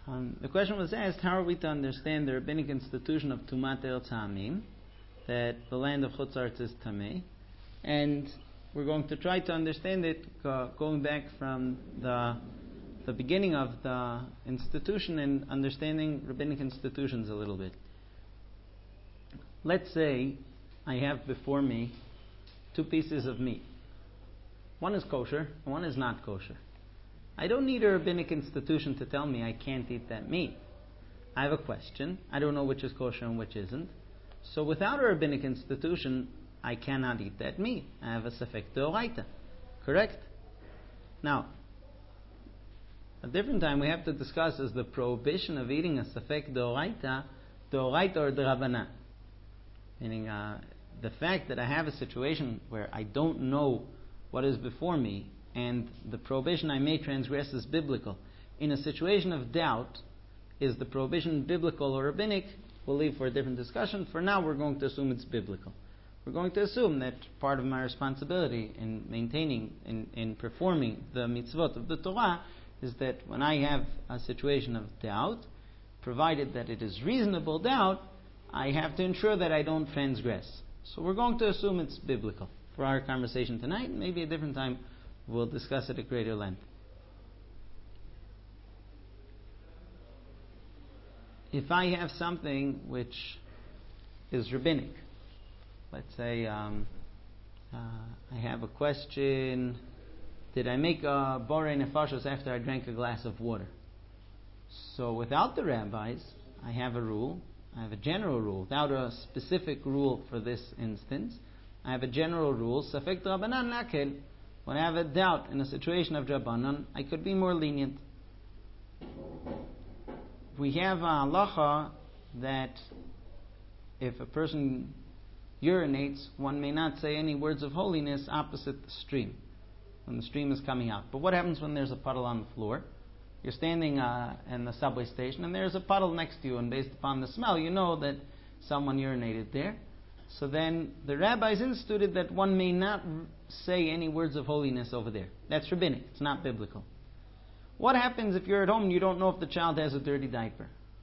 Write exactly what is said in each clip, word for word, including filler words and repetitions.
Um, the question was asked, how are we to understand the rabbinic institution of Tumat Eretz Hamim, that the land of Chutz La'aretz is Tameh, and we're going to try to understand it uh, going back from the the beginning of the institution and understanding rabbinic institutions a little bit. Let's say I have before me two pieces of meat. One is kosher and one is not kosher. I don't need a rabbinic institution to tell me I can't eat that meat. I have a question. I don't know which is kosher and which isn't. So without a rabbinic institution, I cannot eat that meat. I have a safek deoraita. Correct? Now, a different time we have to discuss is the prohibition of eating a safek deoraita, deoraita or derabanan. Meaning uh, the fact that I have a situation where I don't know what is before me and the prohibition I may transgress is biblical. In a situation of doubt, is the prohibition biblical or rabbinic? We'll leave for a different discussion. For now, we're going to assume it's biblical. We're going to assume that part of my responsibility in maintaining, in, in performing the mitzvot of the Torah is that when I have a situation of doubt, provided that it is reasonable doubt, I have to ensure that I don't transgress. So we're going to assume it's biblical. For our conversation tonight, maybe a different time, we'll discuss it at greater length. If I have something which is rabbinic, let's say um, uh, I have a question, did I make a borei nefashos after I drank a glass of water? So without the rabbis, I have a rule, I have a general rule, without a specific rule for this instance, I have a general rule, safek drabanan lakel. When I have a doubt in a situation of drabanan, I could be more lenient. We have a halacha that if a person urinates, one may not say any words of holiness opposite the stream, when the stream is coming out. But what happens when there's a puddle on the floor? You're standing uh, in the subway station and there's a puddle next to you, and based upon the smell, you know that someone urinated there. So then the rabbis instituted that one may not say any words of holiness over there. That's rabbinic. It's not biblical. What happens if you're at home and you don't know if the child has a dirty diaper?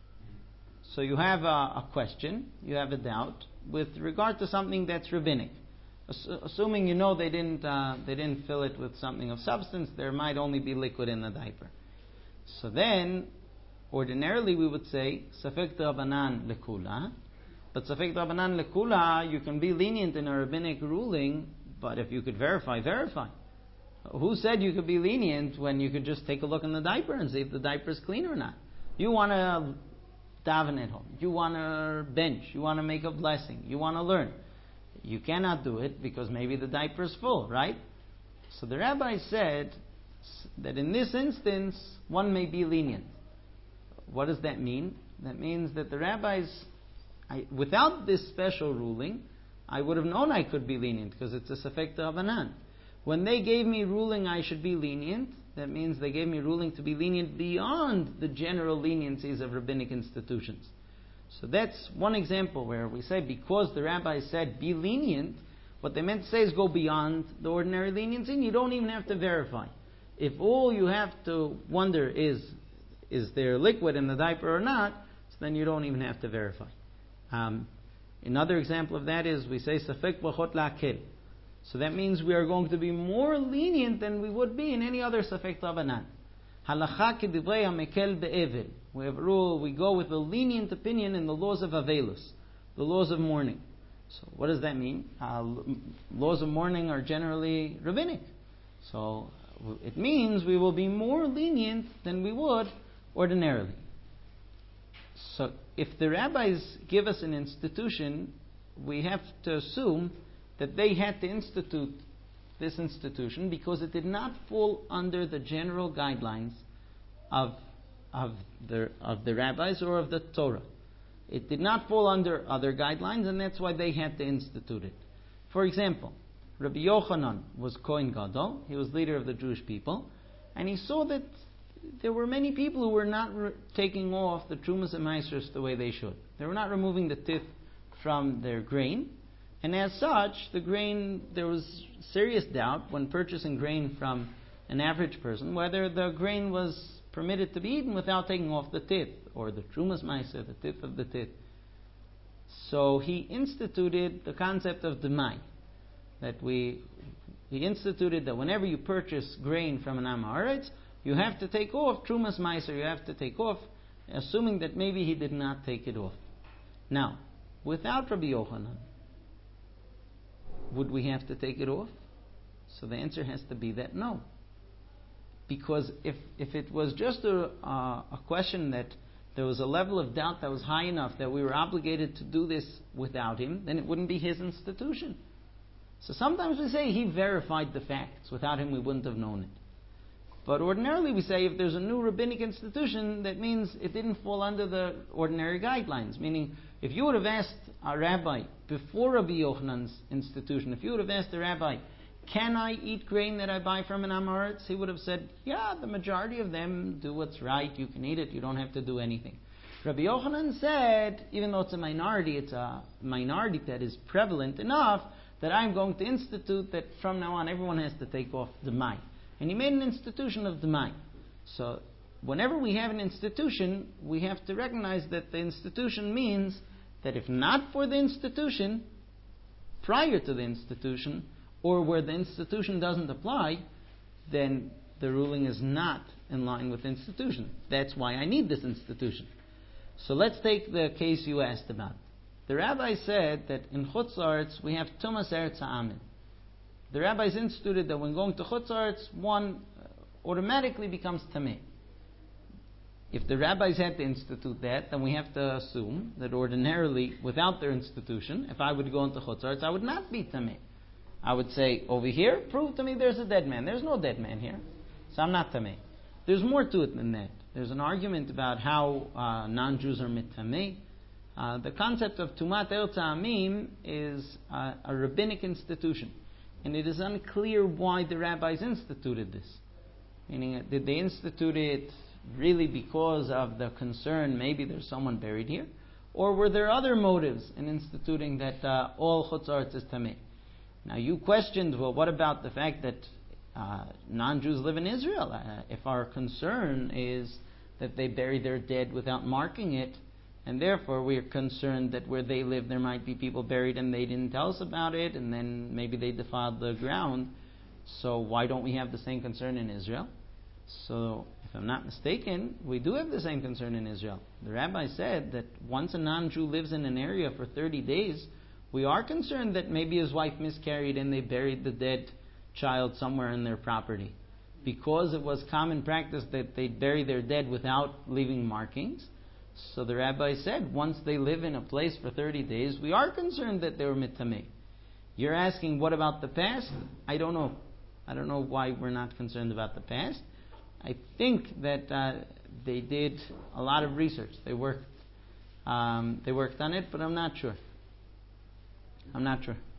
So you have a, a question, you have a doubt with regard to something that's rabbinic. Ass- assuming you know they didn't uh, they didn't fill it with something of substance, there might only be liquid in the diaper. So then, ordinarily we would say safek drabanan lekula. But safek drabanan lekula, you can be lenient in a rabbinic ruling, but if you could verify, verify. Who said you could be lenient when you could just take a look in the diaper and see if the diaper is clean or not? You want to daven at home. You want to bench. You want to make a blessing. You want to learn. You cannot do it because maybe the diaper is full, right? So the rabbi said that in this instance, one may be lenient. What does that mean? That means that the rabbis, I, without this special ruling, I would have known I could be lenient because it's a safek d'Rabanan. When they gave me ruling I should be lenient, that means they gave me ruling to be lenient beyond the general leniencies of rabbinic institutions. So that's one example where we say because the rabbi said be lenient, what they meant to say is go beyond the ordinary leniency, and you don't even have to verify. If all you have to wonder is, is there liquid in the diaper or not, so then you don't even have to verify. Um, another example of that is we say safek b'chot la'akel. So that means we are going to be more lenient than we would be in any other safek drabanan. Halacha kedivrei hamekel be'evel. We have a rule, we go with a lenient opinion in the laws of avelus, the laws of mourning. So what does that mean? Uh, laws of mourning are generally rabbinic. So it means we will be more lenient than we would ordinarily. So if the rabbis give us an institution, we have to assume that they had to institute this institution because it did not fall under the general guidelines of of the of the rabbis or of the Torah. It did not fall under other guidelines, and that's why they had to institute it. For example, Rabbi Yochanan was Kohen Gadol. He was leader of the Jewish people, and he saw that there were many people who were not re- taking off the Trumas and Maasros the way they should. They were not removing the tith from their grain. And as such, the grain, there was serious doubt when purchasing grain from an average person whether the grain was permitted to be eaten without taking off the tit, or the trumas meiser, the tip of the tit. So he instituted the concept of demai, that we he instituted that whenever you purchase grain from an am haaretz, you have to take off trumas meiser. You have to take off, assuming that maybe he did not take it off. Now, without Rabbi Yochanan, would we have to take it off? So the answer has to be that no. Because if if it was just a, uh, a question that there was a level of doubt that was high enough that we were obligated to do this without him, then it wouldn't be his institution. So sometimes we say he verified the facts. Without him we wouldn't have known it. But ordinarily we say if there's a new rabbinic institution, that means it didn't fall under the ordinary guidelines. Meaning, if you would have asked a rabbi before Rabbi Yochanan's institution, if you would have asked the rabbi, can I eat grain that I buy from an am haaretz? He would have said, yeah, the majority of them do what's right. You can eat it. You don't have to do anything. Rabbi Yochanan said, even though it's a minority, it's a minority that is prevalent enough that I'm going to institute that from now on everyone has to take off the mai. And he made an institution of the mai. So whenever we have an institution, we have to recognize that the institution means that if not for the institution, prior to the institution, or where the institution doesn't apply, then the ruling is not in line with the institution. That's why I need this institution. So let's take the case you asked about. The rabbi said that in Chutz La'aretz we have Tumas Eretz Ha'amin. The rabbis instituted that when going to Chutz La'aretz, one automatically becomes Tameh. If the rabbis had to institute that, then we have to assume that ordinarily, without their institution, if I would go into Chutz La'aretz, I would not be Tameh. I would say, over here, prove to me there's a dead man. There's no dead man here. So I'm not Tameh. There's more to it than that. There's an argument about how uh, non-Jews are mitameh. Uh, the concept of Tumat Eretz Ha'amim is uh, a rabbinic institution. And it is unclear why the rabbis instituted this. Meaning, did they institute it really because of the concern maybe there's someone buried here? Or were there other motives in instituting that uh, all Chutz La'aretz is Tameh? Now you questioned, well, what about the fact that uh, non-Jews live in Israel? Uh, if our concern is that they bury their dead without marking it, and therefore we are concerned that where they live there might be people buried and they didn't tell us about it, and then maybe they defiled the ground, so why don't we have the same concern in Israel? So, if I'm not mistaken, we do have the same concern in Israel. The rabbi said that once a non-Jew lives in an area for thirty days, we are concerned that maybe his wife miscarried and they buried the dead child somewhere in their property. Because it was common practice that they'd bury their dead without leaving markings, so the rabbi said, once they live in a place for thirty days, we are concerned that they were mitameh. You're asking, what about the past? I don't know. I don't know why we're not concerned about the past. I think that uh, they did a lot of research. They worked, um, they worked on it, but I'm not sure. I'm not sure.